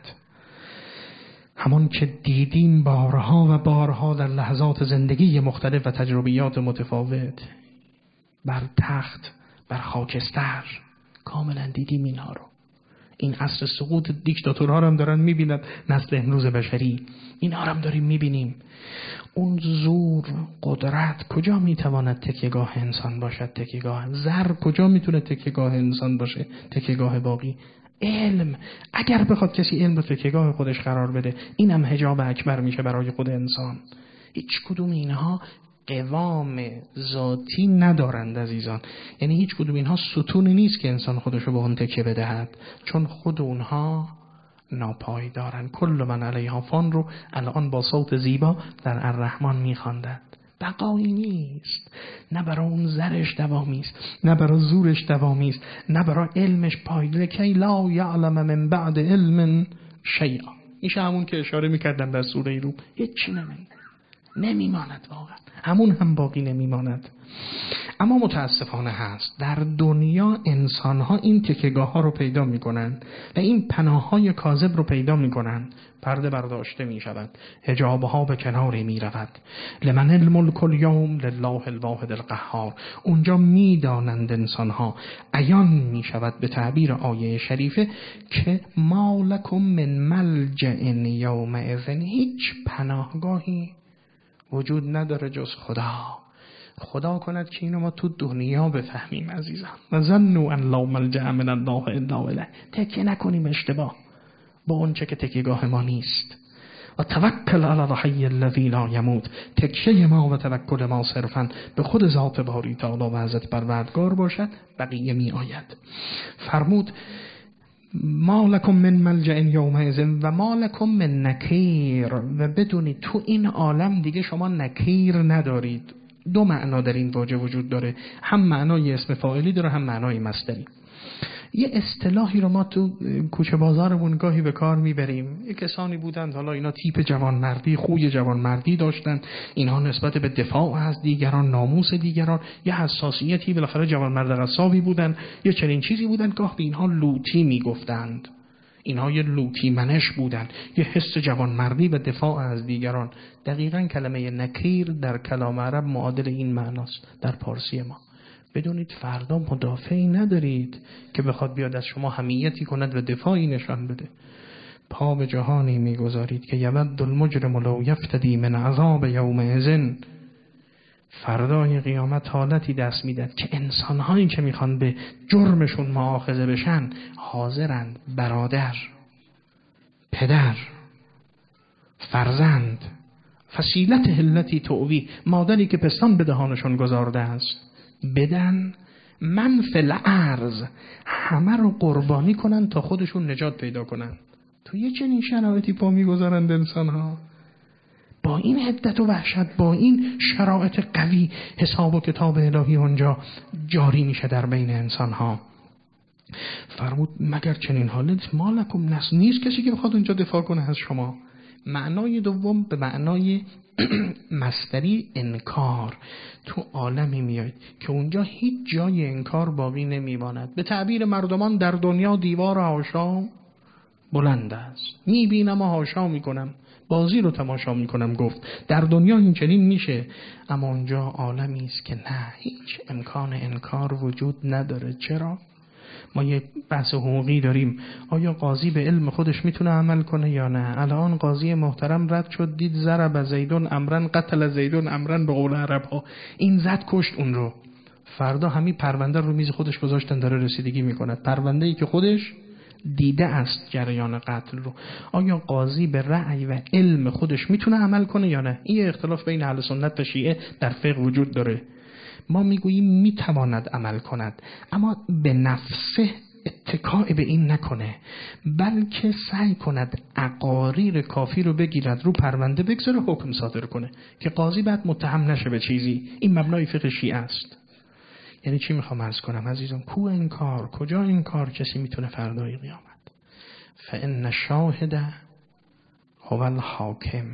همون که دیدیم بارها و بارها در لحظات زندگی مختلف و تجربیات متفاوت، بر تخت، بر خاکستر، کاملا دیدیم اینها رو. این عصر سقوط دیکتاتورها رو هم دارن میبیند نسل امروز بشری، اینها رو هم داریم میبینیم. اون زور، قدرت کجا میتواند تکیهگاه انسان باشد؟ تکیهگاه زر کجا میتونه تکیهگاه انسان باشه؟ تکیهگاه باقی علم، اگر بخواد کسی علم رو تکیهگاه خودش قرار بده، اینم حجاب اکبر میشه برای خود انسان. هیچ کدوم اینها قوام ذاتی ندارند عزیزان، یعنی هیچ کدوم اینها ستونی نیست که انسان خودشو به اون تکیه بدهد، چون خود اونها ناپایدارن. کل من علیها فان رو الان با صوت زیبا در الرحمن میخواندند. بقایی نیست، نه برای اون زرش دوامی است، نه برای زورش دوامی است، نه برای علمش پایدار. کی لا یعلم من بعد علم شیئا، میشه همون که اشاره میکردم در سوره روم، هیچی نمیماند، نمیماند واقعا، همون هم باقی نمیماند. اما متاسفانه هست در دنیا انسان‌ها این تکیهگاه ها رو پیدا میکنن و این پناه های کاذب رو پیدا میکنن، پرده برداشته می شود، حجاب ها به کناری می رود. لمن الملک الیوم لله الواحد القهار، اونجا می دانند انسان ها، عیان می شود به تعبیر آیه شریفه که ما لکم من ملجأ یومئذ، هیچ پناهگاهی وجود نداره جز خدا. خدا کند که اینو ما تو دنیا بفهمیم عزیزان. و ظنوا ان لا ملجأ من الله الا الیه، تکیه نکنیم اشتباه با اون چه که تکیهگاه ما نیست. و توکل علی الحی الذی لا یموت، تکیه ما و توکل ما صرفا به خود ذات باری تعالی و حضرت پروردگار باشد، بقیه می آید. فرمود ما لکم من ملجأ یومئذ و ما لکم من نکیر، و بدونید تو این عالم دیگه شما نکیر ندارید. دو معنا در این واژه وجود داره، هم معنای اسم فاعلی داره، هم معنای مصدری. یه اصطلاحی رو ما تو کوچه بازارمون گاهی به کار میبریم. یه کسانی بودند، حالا اینا تیپ جوانمردی، خوی جوانمردی داشتند، اینها نسبت به دفاع از دیگران، ناموس دیگران، یه حساسیتی، بالاخره جوانمرد قصابی بودند، یه چنین چیزی بودند. گاه به اینها لوتی میگفتند، اینها یه لوتی منش بودند، یه حس جوانمردی و دفاع از دیگران. دقیقاً کلمه نکیر در کلام عرب معادل این معناست در پارسی ما. بدونید فردا مدافعی ندارید که بخواد بیاد از شما حمیتی کند و دفاعی نشان بده. پا به جهانی میگذارید که یود المجرم لو یفتدی من عذاب یومئذ، فردای قیامت حالتی دست میداد که انسانهایی که میخوان به جرمشون مؤاخذه بشن حاضرند برادر، پدر، فرزند، فصیلت هلتی تووی، مادری که پستان به دهانشون گذارده است، بدن من فی الارض، همه رو قربانی کنن تا خودشون نجات پیدا کنن. تو یه چنین شرایطی پا میگذارند انسان ها. با این حدت و وحشت، با این شرایط قوی، حساب و کتاب الهی اونجا جاری میشه در بین انسان ها. فرمود مگر چنین حالی ما لکم نس، نیست کسی که بخواد اونجا دفاع کنه از شما. معنای دوم به معنای مصدری انکار، تو عالمی میاد که اونجا هیچ جای انکار باقی نمیماند. به تعبیر مردمان در دنیا دیوار حاشا بلند است، میبینم و حاشا میکنم، بازی رو تماشا میکنم. گفت در دنیا این چنین میشه، اما اونجا عالمی است که نه، هیچ امکان انکار وجود نداره. چرا؟ ما یک بحث حقوقی داریم، آیا قاضی به علم خودش میتونه عمل کنه یا نه؟ الان قاضی محترم رد شد دید ضرب زیدون امرن قتل زیدون امرن به قول عرب ها، این زد کشت اون رو. فردا همین پرونده رو میز خودش گذاشتن داره رسیدگی میکند، پرونده ای که خودش دیده است جریان قتل رو. آیا قاضی به رأی و علم خودش میتونه عمل کنه یا نه؟ این اختلاف بین اهل سنت و شیعه در فقه وجود داره. ما میگوییم میتواند عمل کند، اما به نفسه اتکاء به این نکنه، بلکه سعی کند اقاریر کافی رو بگیرد، رو پرونده بگذاره، حکم صادر کنه که قاضی بعد متهم نشه به چیزی. این مبنای فقه شیعه است. یعنی چی میخوام عرض کنم عزیزان؟ کو انکار، کجا انکار کسی میتونه فردای قیامت؟ فان الشاهد هو الحاکم،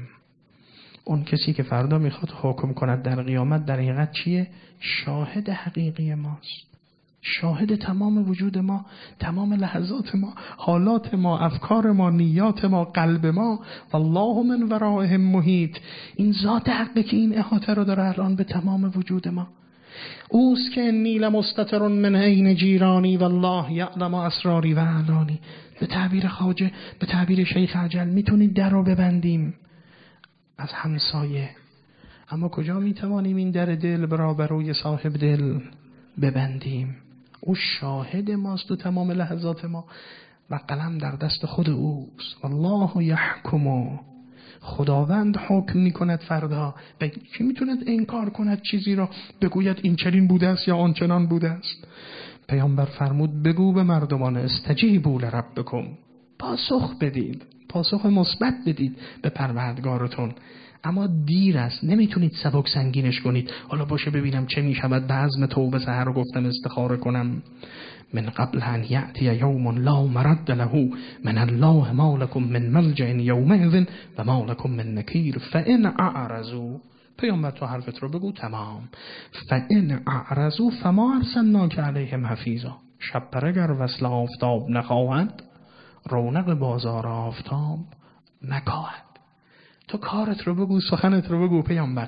اون کسی که فردا میخواد حکم کند در قیامت در حقیقت چیه؟ شاهد حقیقی ماست، شاهد تمام وجود ما، تمام لحظات ما، حالات ما، افکار ما، نیات ما، قلب ما. والله من ورائهم محیط، این ذات حقی که این احاطه رو داره الان به تمام وجود ما. اوست که انی لمستتر من عین جیرانی والله یعلم اسراری و اعلانی. به تعبیر خواجه، به تعبیر شیخ عجل، میتونید در رو ببندیم از همسایه، اما کجا میتوانیم این در دل برا بروی صاحب دل ببندیم؟ او شاهد ماست و تمام لحظات ما و قلم در دست خود اوست. والله یحکم، خداوند حکم میکند فردا. و کی میتوند انکار کند چیزی را، بگوید این چنین بوده است یا آنچنان بوده است؟ پیامبر فرمود بگو به مردمان استجیبوا لربکم، پاسخ بدید، پاسخ مثبت بدید به پروردگارتون، اما دیر است، نمیتونید سبک سنگینش کنید. حالا باشه ببینم چه میشود، به عزم توبه سحر رو گفتم استخاره کنم. من قبل ان یأتی یوم لا مرد له من الله ما لكم من ملجأ یومئذ و ما لكم من نکیر فان اعرضوا. پیامبر تو حرفت رو بگو تمام. فان اعرضوا فما ارسلناک علیهم حفیظا. شب پرگر وصل آفتاب نخواهد، رونق بازار آفتاب نکاهد. تو کارت رو بگو، سخنت رو بگو. پیامبر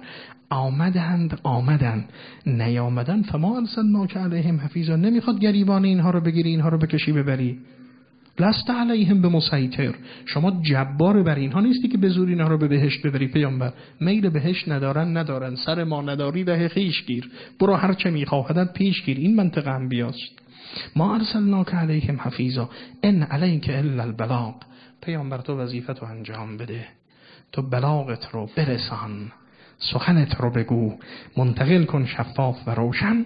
آمدند آمدند، نیامدن فما ارسلناک علیهم حفیظا. نمیخواد گریبان اینها رو بگیری، اینها رو بکشی ببری. لست علیهم بمسیطر، شما جبار بر اینها نیستی که به زور اینها رو به بهشت ببری. پیامبر میل بهشت ندارن ندارن، سر ما نداری ره خویش گیر، برو هر چه میخواهدت پیش گیر. این منطقه انبیاست. ما ارسلناک علیهم حفیظا ان علیک الا البلاغ. پیامبر تو وظیفت رو انجام بده، تو بلاغت رو برسان، سخنت رو بگو، منتقل کن شفاف و روشن،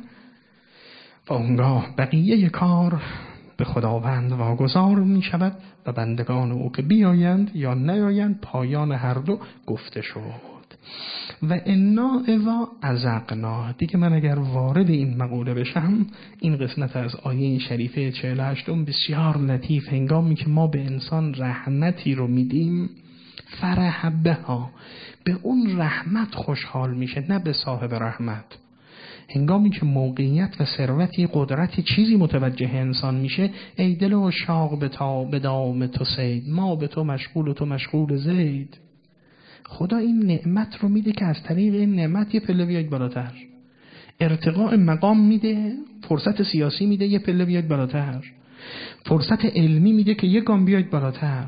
و اونگاه بقیه کار به خداوند واگذار می شود و بندگان او که بیایند یا نیایند پایان هر دو گفته شد. و انا اذا ازقنا. دیگه من اگر وارد این مقوله بشم، این قسمت از آیه شریفه چهل و هشت بسیار لطیف، هنگامی که ما به انسان رحمتی رو میدیم، فرح بها، به اون رحمت خوشحال میشه، نه به صاحب رحمت. هنگامی که موقعیت و ثروتی، قدرتی، چیزی متوجه انسان میشه، ای دل و شاق به تا به دام تو سید، ما به تو مشغول و تو مشغول زید. خدا این نعمت رو میده که از طریق این نعمت یه پله بیاید بالاتر، ارتقاء مقام میده، فرصت سیاسی میده یه پله بیاید بالاتر، فرصت علمی میده که یه گام بیاید بالاتر.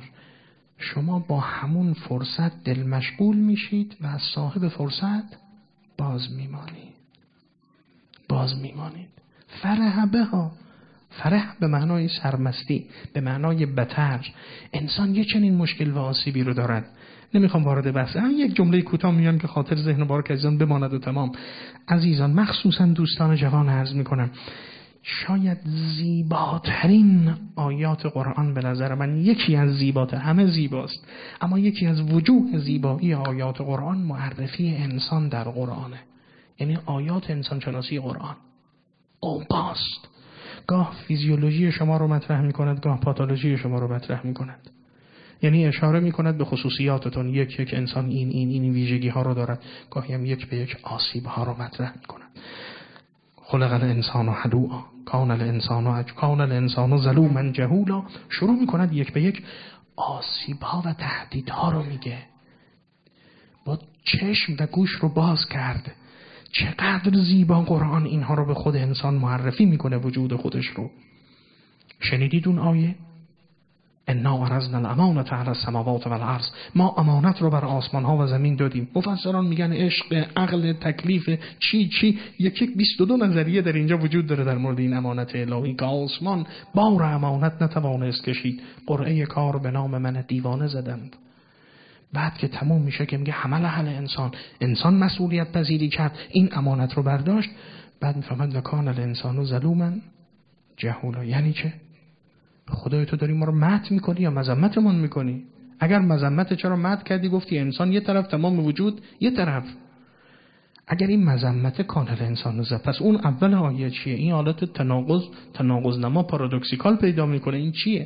شما با همون فرصت دل مشغول میشید و از صاحب فرصت باز میمانید، باز میمانید. فرح بها، فرح به معنای سرمستی، به معنای بتر. انسان یه چنین مشکل و آسیبی رو دارد. نمیخوام وارد بحث، یک جمله کوتاه میگم که خاطر ذهن بارک عزیزان بماند و تمام. عزیزان، مخصوصا دوستان جوان عرض میکنم، شاید زیباترین آیات قرآن به نظر من، یکی از زیباتر، همه زیباست، اما یکی از وجوه زیبایی آیات قرآن معرفی انسان در قرآنه. یعنی آیات انسان شناسی قرآن اوباست. گاه فیزیولوژی شما رو مطرح می کند، گاه پاتولوژی شما رو مطرح می کند. یعنی اشاره می کند به خصوصیاتتون، یک یک انسان این این این ویژگی ها رو دارد، گاهی هم یک به یک آسیب ها رو مطرح می کند. خلق الانسان هلوعا کان الانسان اج کان الانسان ظلوما جهولا. شروع می کند یک به یک آسیب ها و تهدید ها رو میگه. با چشم و گوش رو باز کرد. چقدر زیبا قرآن اینها رو به خود انسان معرفی میکنه، وجود خودش رو. شنیدید اون آیه؟ انا عرضنا الامانة علی السماوات والارض، ما امانت رو بر آسمان ها و زمین دادیم. مفسران میگن عشق، عقل، تکلیف، چی چی، یک یک بیست و دو نظریه در اینجا وجود داره در مورد این امانت الهی که آسمان بار امانت نتوانست کشید. قرعه کار به نام من دیوانه زدند. بعد که تموم میشه که میگه حمل اهل انسان، انسان مسئولیت پذیری کرد، این امانت رو برداشت. بعد میفهمد و کان الانسان ظلوما جهولا. یعنی چه؟ خدای تو داری ما رو مدح میکنی یا مذمتمون میکنی؟ اگر مذمت چرا مدح کردی؟ گفتی انسان یه طرف، تمام وجود یه طرف. اگر این مذمت کان الانسان ظلوما، پس اون اول آیه چیه؟ این حالت تناقض تناقض نما پارادوکسیکال پیدا میکنه. این چیه؟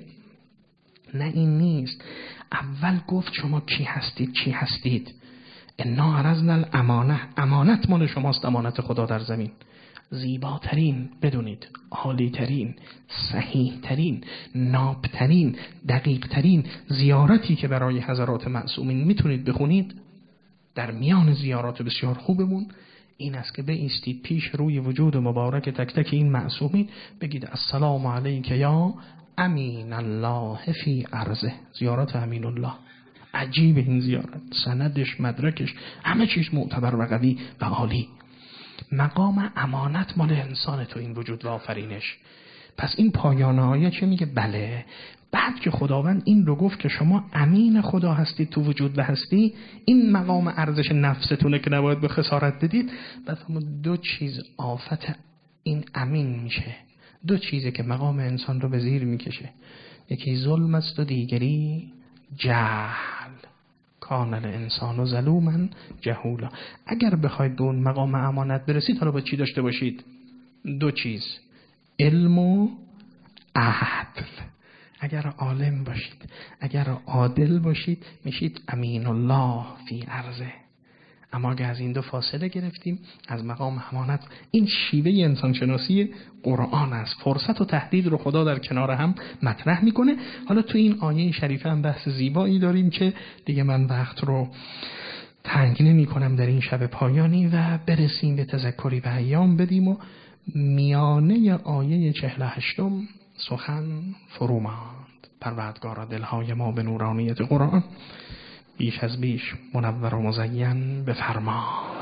نه این نیست. اول گفت شما کی هستید، چی هستید. انا عرضنا الامانه، امانت مال شماست، امانت خدا در زمین. زیباترین، بدونید عالیترین، صحیحترین، نابترین، دقیقترین زیارتی که برای حضرات معصومین میتونید بخونید در میان زیارات بسیار خوبمون این است که بایستید پیش روی وجود مبارک تک تک این معصومین، بگید السلام علیک یا امین الله فی ارضه. زیارت امین الله عجیب. این زیارت سندش، مدرکش، همه چیز معتبر و قوی و عالی. مقام امانت مال انسان تو این وجود و آفرینش. پس این پایان آیه چه میگه؟ بله، بعد که خداوند این رو گفت که شما امین خدا هستید تو وجود و هستی، این مقام ارزش نفستونه که نباید به خسارت بدید. بعد همون دو چیز آفت این امین میشه. دو چیزه که مقام انسان رو به زیر میکشه، یکی ظلم است و دیگری جهل. کان الانسان ظلوما جهولا. اگر بخواید به اون مقام امانت برسید، حالا با چی داشته باشید؟ دو چیز، علم و عدل. اگر عالم باشید، اگر عادل باشید، میشید امین الله فی ارضه. اما اگر از این دو فاصله گرفتیم، از مقام امانت، این شیوه انسانشناسی قرآن است. فرصت و تهدید رو خدا در کنار هم مطرح میکنه. حالا تو این آیه شریفه هم بحث زیبایی داریم که دیگه من وقت رو تنگ نمی کنم در این شب پایانی و برسیم به تذکری به ایام بدیم و میانه آیه چهل و هشتم سخن فرو ماند. پروردگارا دلهای ما به نورانیت قرآن بیش از بیش منور و مزین بفرما.